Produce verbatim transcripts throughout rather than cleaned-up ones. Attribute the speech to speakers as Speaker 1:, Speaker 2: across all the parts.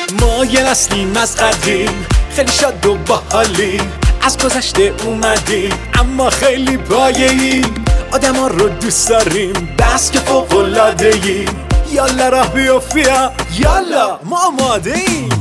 Speaker 1: ما یه نسلیم از قدیم، خیلی شاد و باحالیم، از گذشته اومدیم اما خیلی پایه‌ایم. آدم ها رو دوست داریم بس که فوق‌العاده‌ایم. یالا راه بیافیا، یالا ما آماده ایم.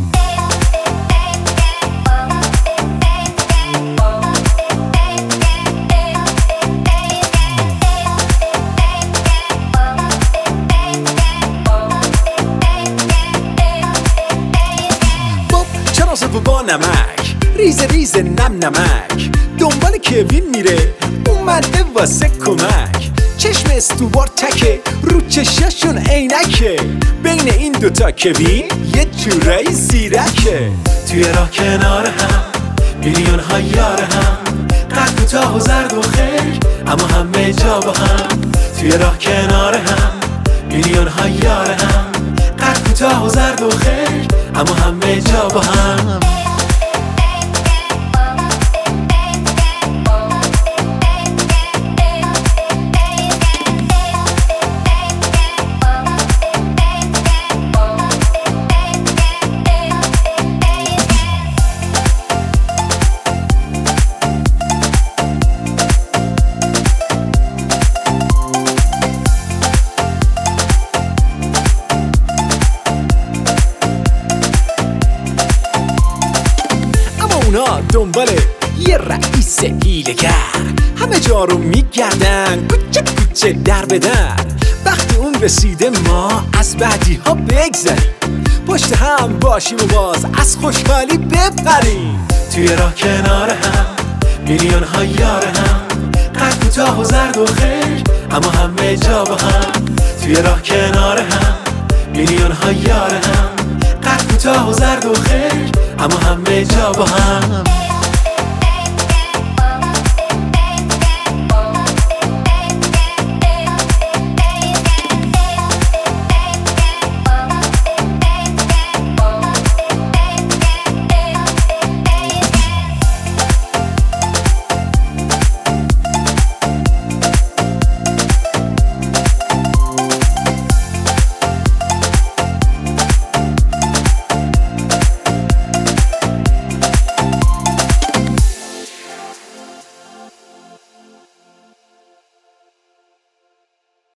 Speaker 1: و با نمک ریز ریز نم نمک، دنبال کوین میره اومده واسه کمک. چشم استوار تکه رو چشاشون عینکه، بین این دوتا کوین یه جورایی زیرکه. توی راه کنار هم میلیون ها یار هم، قد کوتاه و زرد و خیر اما همه جا با هم. توی راه کنار هم میلیون ها یار هم، قد کوتاه و زرد و خیر اما همه جا با هم. اونا دنبال یه رئیس هیله‌گر، همه جا رو میگردن کوچه کوچه در به در. وقتی اون رسیده ما از بعدی ها بگذریم، پشت هم باشیم و باز از خوشحالی بپریم. توی راه کنار هم میلیون ها یار هم، قد کوتاه و زرد و خیر اما همه جا با هم. توی راه کنار هم میلیون ها یار هم، قد کوتاه و زرد و خیر اما همه جا با هم.